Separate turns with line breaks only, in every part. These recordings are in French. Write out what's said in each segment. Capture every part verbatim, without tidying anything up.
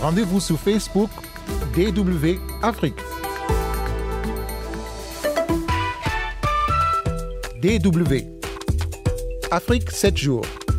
Rendez-vous sur Facebook D W Afrique. D W Afrique sept jours.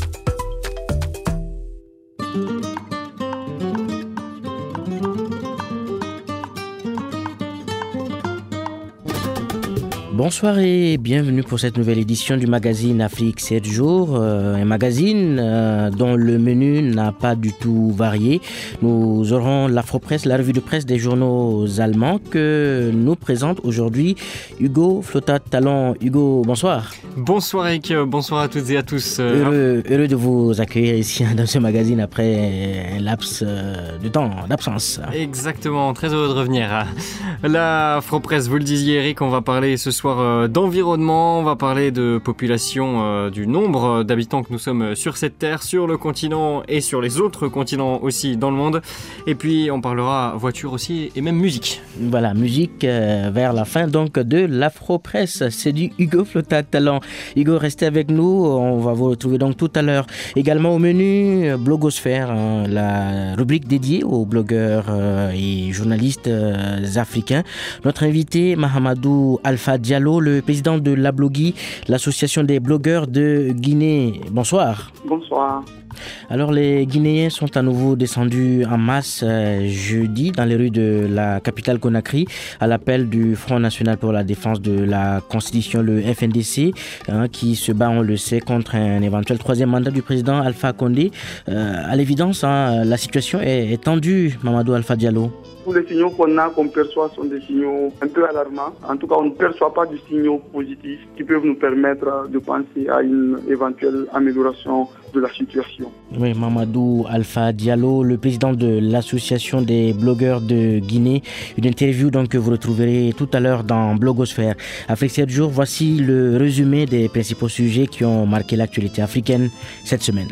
Bonsoir et bienvenue pour cette nouvelle édition du magazine Afrique sept jours, euh, un magazine euh, dont le menu n'a pas du tout varié. Nous aurons l'Afropresse, la revue de presse des journaux allemands que nous présente aujourd'hui Hugo Flotat-Talon. Hugo, bonsoir.
Bonsoir Eric, bonsoir à toutes et à tous.
Heureux, heureux de vous accueillir ici dans ce magazine après un laps de temps, d'absence.
Exactement, très heureux de revenir. L'Afropresse, vous le disiez Eric, on va parler ce soir d'environnement, on va parler de population, euh, du nombre d'habitants que nous sommes sur cette terre, sur le continent et sur les autres continents aussi dans le monde. Et puis on parlera voiture aussi et même musique.
Voilà, musique euh, vers la fin donc de l'Afropresse. C'est du Hugo Flotat-Talon. Hugo, restez avec nous, on va vous retrouver donc tout à l'heure. Également au menu, Blogosphère, hein, la rubrique dédiée aux blogueurs euh, et journalistes euh, africains. Notre invité, Mahamadou Alpha Diallo, le président de l'Ablogui, l'association des blogueurs de Guinée. Bonsoir.
Bonsoir.
Alors les Guinéens sont à nouveau descendus en masse euh, jeudi dans les rues de la capitale Conakry à l'appel du Front National pour la défense de la Constitution, le F N D C, hein, qui se bat, on le sait, contre un éventuel troisième mandat du président Alpha Condé. Euh, à l'évidence, hein, la situation est, est tendue, Mamadou Alpha Diallo.
Tous les signaux qu'on a, qu'on perçoit, sont des signaux un peu alarmants. En tout cas, on ne perçoit pas de signaux positifs qui peuvent nous permettre de penser à une éventuelle amélioration de la situation.
Oui, Mamadou Alpha Diallo, le président de l'association des blogueurs de Guinée. Une interview donc, que vous retrouverez tout à l'heure dans Blogosphère. Afrique sept jours, voici le résumé des principaux sujets qui ont marqué l'actualité africaine cette semaine.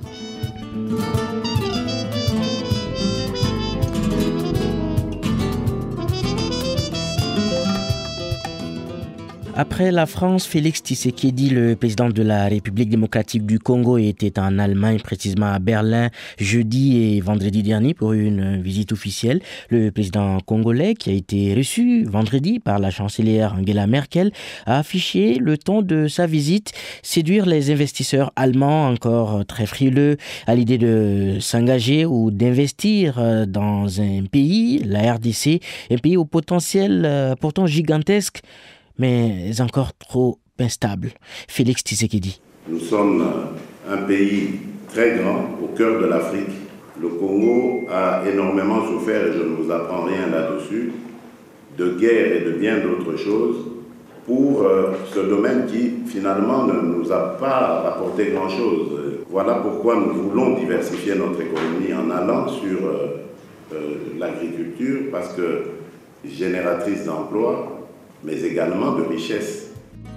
Après la France, Félix Tshisekedi, le président de la République démocratique du Congo, était en Allemagne, précisément à Berlin, jeudi et vendredi dernier pour une visite officielle. Le président congolais, qui a été reçu vendredi par la chancelière Angela Merkel, a affiché le ton de sa visite, séduire les investisseurs allemands encore très frileux à l'idée de s'engager ou d'investir dans un pays, la R D C, un pays au potentiel pourtant gigantesque, mais encore trop instable. Félix Tshisekedi.
Nous sommes un pays très grand au cœur de l'Afrique. Le Congo a énormément souffert, et je ne vous apprends rien là-dessus, de guerre et de bien d'autres choses, pour euh, ce domaine qui finalement ne nous a pas apporté grand-chose. Voilà pourquoi nous voulons diversifier notre économie en allant sur euh, euh, l'agriculture, parce que génératrice d'emplois, mais également de richesse.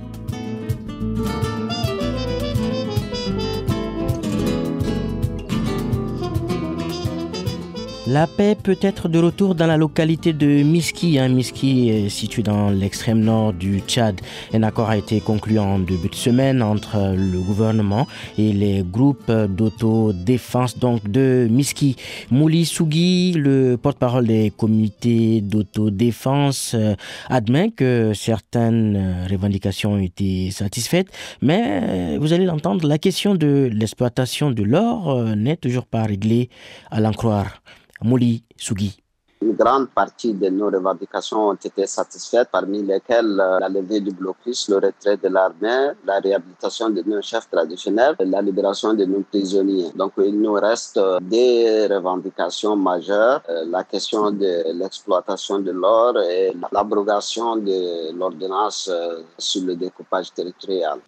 La paix peut être de retour dans la localité de Miski. Hein. Miski est situé dans l'extrême nord du Tchad. Un accord a été conclu en début de semaine entre le gouvernement et les groupes d'autodéfense donc de Miski. Mouli Sougui, le porte-parole des comités d'autodéfense, euh, admet que certaines revendications ont été satisfaites, mais euh, vous allez l'entendre, la question de l'exploitation de l'or euh, n'est toujours pas réglée, à l'en croire. Mouli Sougui.
Une grande partie de nos revendications ont été satisfaites, parmi lesquelles la levée du blocus, le retrait de l'armée, la réhabilitation de nos chefs traditionnels et la libération de nos prisonniers. Donc il nous reste des revendications majeures, la question de l'exploitation de l'or et l'abrogation de l'ordonnance sur le découpage territorial.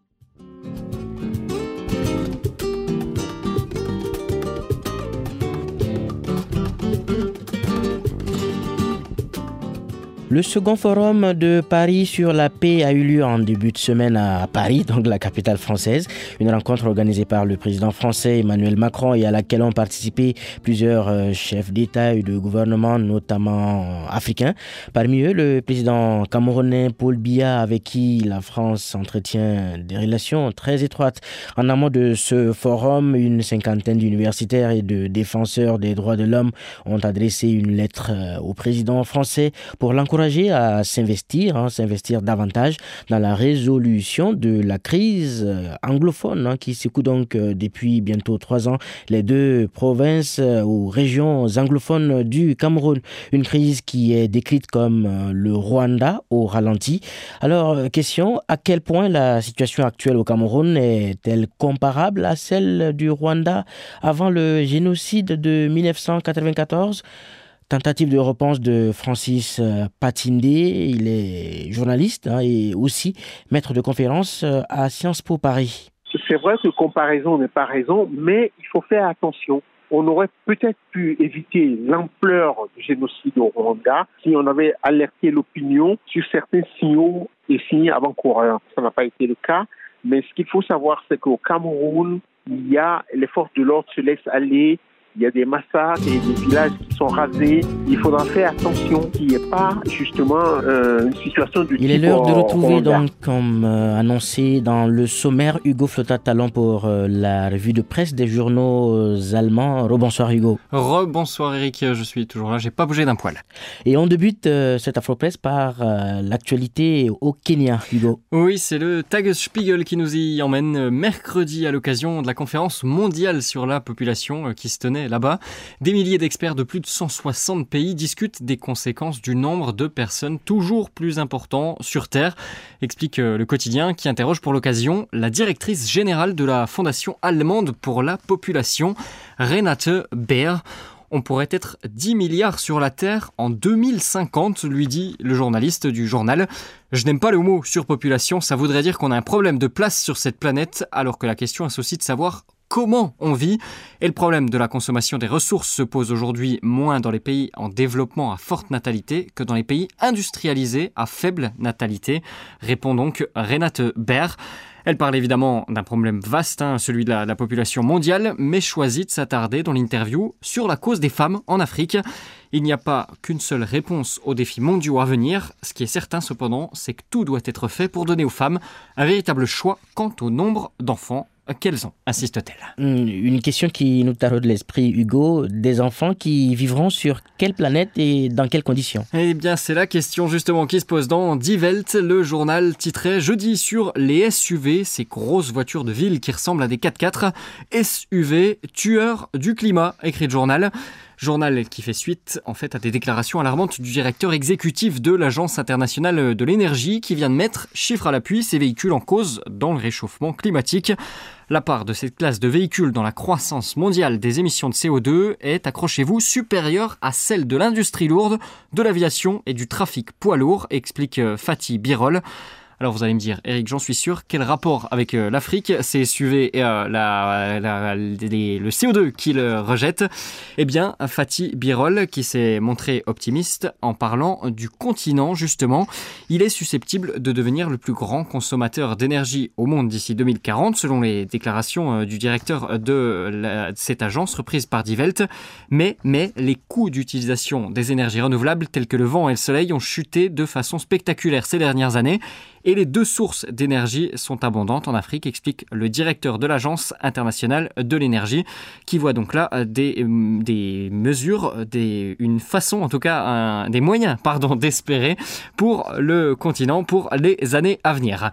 Le second forum de Paris sur la paix a eu lieu en début de semaine à Paris, donc la capitale française. Une rencontre organisée par le président français Emmanuel Macron et à laquelle ont participé plusieurs chefs d'État et de gouvernement, notamment africains. Parmi eux, le président camerounais Paul Biya, avec qui la France entretient des relations très étroites. En amont de ce forum, une cinquantaine d'universitaires et de défenseurs des droits de l'homme ont adressé une lettre au président français pour l'encourager à s'investir, hein, s'investir davantage dans la résolution de la crise anglophone hein, qui secoue donc euh, depuis bientôt trois ans les deux provinces euh, ou régions anglophones du Cameroun. Une crise qui est décrite comme euh, le Rwanda au ralenti. Alors, euh, question, à quel point la situation actuelle au Cameroun est-elle comparable à celle du Rwanda avant le génocide de mille neuf cent quatre-vingt-quatorze ? Tentative de réponse de Francis Patinde, il est journaliste hein, et aussi maître de conférence à Sciences Po Paris.
C'est vrai que comparaison n'est pas raison, mais il faut faire attention. On aurait peut-être pu éviter l'ampleur du génocide au Rwanda si on avait alerté l'opinion sur certains signaux et signes avant-coureurs. Ça n'a pas été le cas, mais ce qu'il faut savoir, c'est qu'au Cameroun, il y a les forces de l'ordre se laissent aller. Il y a des massacres et des villages qui sont rasés. Il faudra faire attention qu'il n'y ait pas justement euh, une situation du type.
Il est l'heure de retrouver
Rwanda.
donc, comme euh, annoncé dans le sommaire, Hugo Flotta-Talon pour euh, la revue de presse des journaux euh, allemands. Rebonsoir Hugo.
Rebonsoir Eric, je suis toujours là, j'ai pas bougé d'un poil.
Et on débute euh, cette Afro-Presse par euh, l'actualité au Kenya, Hugo.
Oui, c'est le Tagesspiegel qui nous y emmène mercredi à l'occasion de la conférence mondiale sur la population qui se tenait là-bas. Des milliers d'experts de plus de cent soixante pays discutent des conséquences du nombre de personnes toujours plus important sur Terre, explique le quotidien qui interroge pour l'occasion la directrice générale de la Fondation allemande pour la population, Renate Beer. On pourrait être dix milliards sur la Terre en deux mille cinquante, lui dit le journaliste du journal. Je n'aime pas le mot surpopulation, ça voudrait dire qu'on a un problème de place sur cette planète, alors que la question est aussi de savoir comment on vit. Et le problème de la consommation des ressources se pose aujourd'hui moins dans les pays en développement à forte natalité que dans les pays industrialisés à faible natalité, répond donc Renate Beer. Elle parle évidemment d'un problème vaste, hein, celui de la, la population mondiale, mais choisit de s'attarder dans l'interview sur la cause des femmes en Afrique. Il n'y a pas qu'une seule réponse aux défis mondiaux à venir. Ce qui est certain cependant, c'est que tout doit être fait pour donner aux femmes un véritable choix quant au nombre d'enfants qu'elles ont, insiste-t-elle.
Une question qui nous taraude l'esprit, Hugo. Des enfants qui vivront sur quelle planète et dans quelles conditions ?
Eh bien, c'est la question justement qui se pose dans Die Welt. Le journal titrait jeudi sur les S U V, ces grosses voitures de ville qui ressemblent à des quatre-quatre. S U V, tueurs du climat, écrit le journal. Journal qui fait suite en fait à des déclarations alarmantes du directeur exécutif de l'Agence internationale de l'énergie qui vient de mettre, chiffre à l'appui, ces véhicules en cause dans le réchauffement climatique. La part de cette classe de véhicules dans la croissance mondiale des émissions de C O deux est, accrochez-vous, supérieure à celle de l'industrie lourde, de l'aviation et du trafic poids lourd, explique Fatih Birol. Alors vous allez me dire, Eric, j'en suis sûr, quel rapport avec euh, l'Afrique, ces S U V et euh, la, la, les, le C O deux qu'il rejette ? Eh bien, Fatih Birol, qui s'est montré optimiste en parlant du continent, justement, il est susceptible de devenir le plus grand consommateur d'énergie au monde d'ici deux mille quarante, selon les déclarations euh, du directeur de, la, de cette agence reprise par Die Welt. Mais, mais les coûts d'utilisation des énergies renouvelables, tels que le vent et le soleil, ont chuté de façon spectaculaire ces dernières années. Et les deux sources d'énergie sont abondantes en Afrique, explique le directeur de l'Agence internationale de l'énergie, qui voit donc là des, des mesures, des, une façon, en tout cas, un, des moyens, pardon, d'espérer pour le continent, pour les années à venir.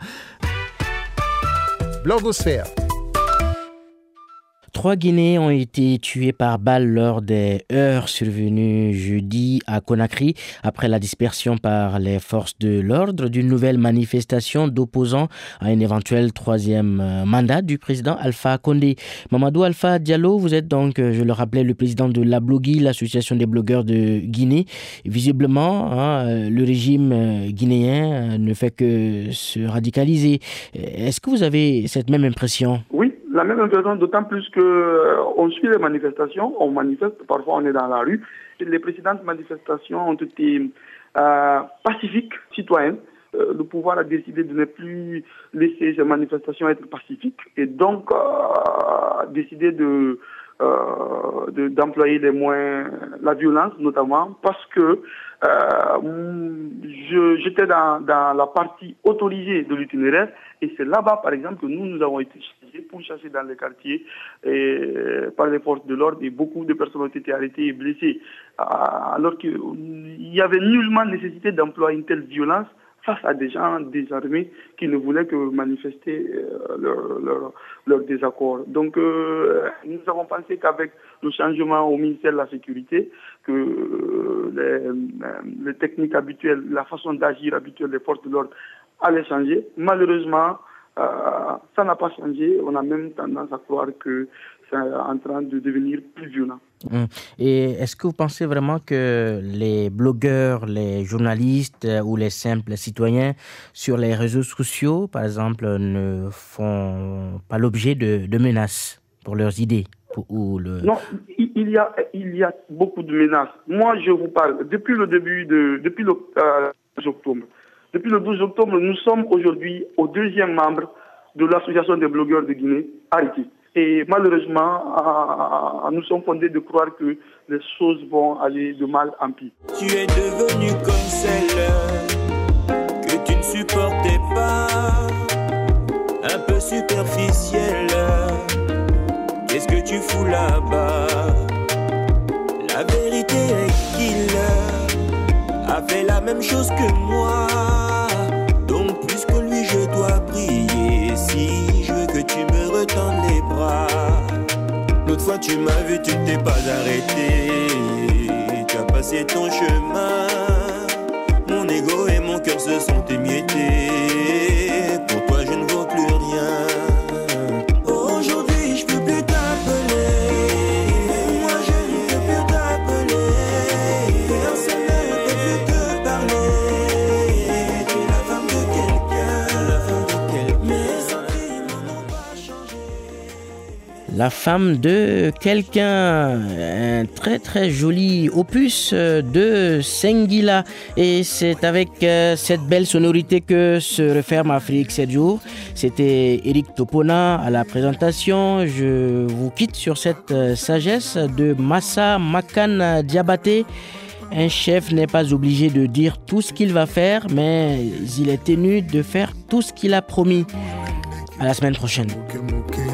Blogosphère.
Trois Guinéens ont été tués par balle lors des heurts survenus jeudi à Conakry après la dispersion par les forces de l'ordre d'une nouvelle manifestation d'opposants à un éventuel troisième mandat du président Alpha Condé. Mamadou Alpha Diallo, vous êtes donc, je le rappelais, le président de l'Ablogui, l'association des blogueurs de Guinée. Visiblement, hein, le régime guinéen ne fait que se radicaliser. Est-ce que vous avez cette même impression ?
Oui.
la même impression, d'autant plus qu'on euh, suit les manifestations, on manifeste, parfois on est dans la rue. Les précédentes manifestations ont été euh, pacifiques, citoyennes. Euh, le pouvoir a décidé de ne plus laisser ces manifestations être pacifiques et donc euh, a décidé de, euh, de, d'employer les moyens, la violence notamment, parce que euh, je, j'étais dans, dans la partie autorisée de l'itinéraire et c'est là-bas par exemple que nous, nous avons été chargés pour chasser dans les quartiers et, par les forces de l'ordre et beaucoup de personnes ont été arrêtées et blessées alors qu'il n'y avait nullement nécessité d'employer une telle violence face à des gens désarmés qui ne voulaient que manifester euh, leur, leur, leur désaccord. Donc euh, nous avons pensé qu'avec le changement au ministère de la Sécurité, que euh, les, les techniques habituelles, la façon d'agir habituelle des forces de l'ordre allait changer. Malheureusement, euh, ça n'a pas changé. On a même tendance à croire que c'est en train de devenir plus violent.
Et est-ce que vous pensez vraiment que les blogueurs, les journalistes ou les simples citoyens sur les réseaux sociaux, par exemple, ne font pas l'objet de, de menaces pour leurs idées ou le...
Non, il y a, il y a beaucoup de menaces. Moi, je vous parle, depuis le début de... depuis le euh, douze octobre, depuis le douze octobre, nous sommes aujourd'hui au deuxième membre de l'association des blogueurs de Guinée, Ariti. Et malheureusement, euh, nous sommes fondés de croire que les choses vont aller de mal en pire.
Tu es devenue comme celle que tu ne supportais pas, un peu superficielle. Qu'est-ce que tu fous là-bas? La vérité est qu'il a fait la même chose que moi. Donc plus que lui, je dois prier si je veux que tu me retendes les bras. L'autre fois tu m'as vu, tu ne t'es pas arrêté. Tu as passé ton chemin. Mon ego et mon cœur se sont émiettés. Pour toi je ne vaux plus rien. Aujourd'hui je peux plus t'appeler. Moi je ne peux plus t'appeler. Personne ne peut plus te parler. Tu es la femme de quelqu'un. La femme de quelqu'un. Mes sentiments n'ont pas changé.
La femme de quelqu'un, un très très joli opus de Sengila. Et c'est avec cette belle sonorité que se referme Afrique sept jours. C'était Eric Topona à la présentation. Je vous quitte sur cette sagesse de Massa Makan Diabaté. Un chef n'est pas obligé de dire tout ce qu'il va faire, mais il est tenu de faire tout ce qu'il a promis. À la semaine prochaine.